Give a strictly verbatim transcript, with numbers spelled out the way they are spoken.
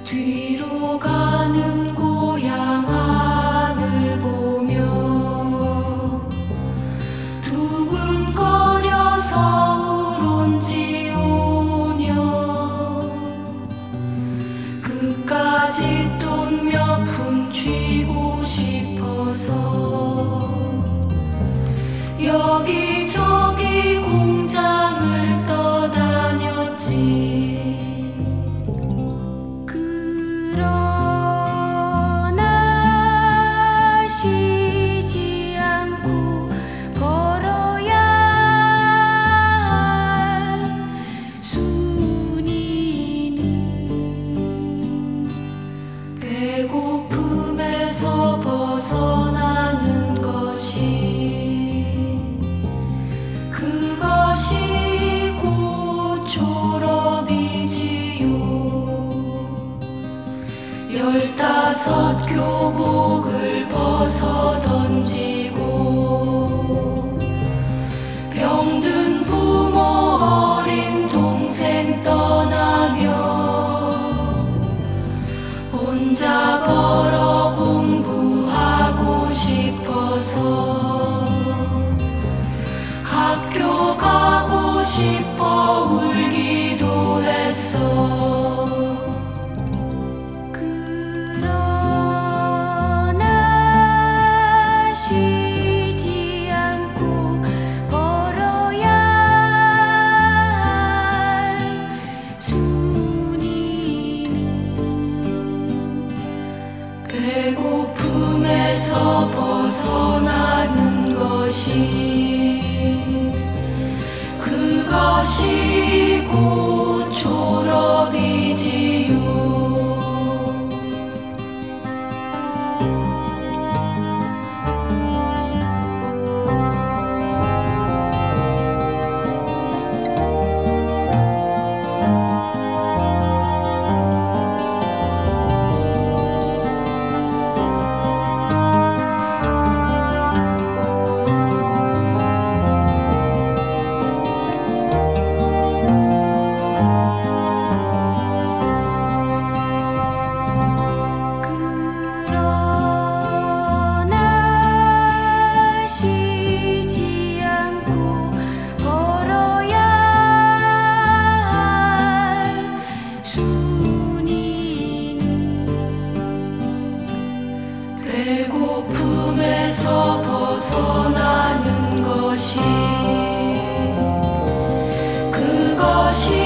뒤로 가는 고향 하늘 보며 두근거려서 울온지 오냐. 그까지 돈 몇 푼 쥐고 싶어서 여기저기 공장을 떠다녔지. 그러나 쉬지 않고 걸어야 할 순위는 배고픔에서 벗어나는 것이, 그것이 곧 졸업이지요. 열다섯 교복을 벗어 던지고 병든 부모 어린 동생 떠나며 혼자 걸어 공부하고 싶어서 학교 가고 싶어 울기도 했어. 그러나 쉬지 않고 걸어야 할 순위는 배고픔에서 벗어나는 것이, 그것이 곧 졸업이지요. 그러나 쉬지 않고 걸어야 할 순위는 배고픔에서 벗어나는 것이, 그것이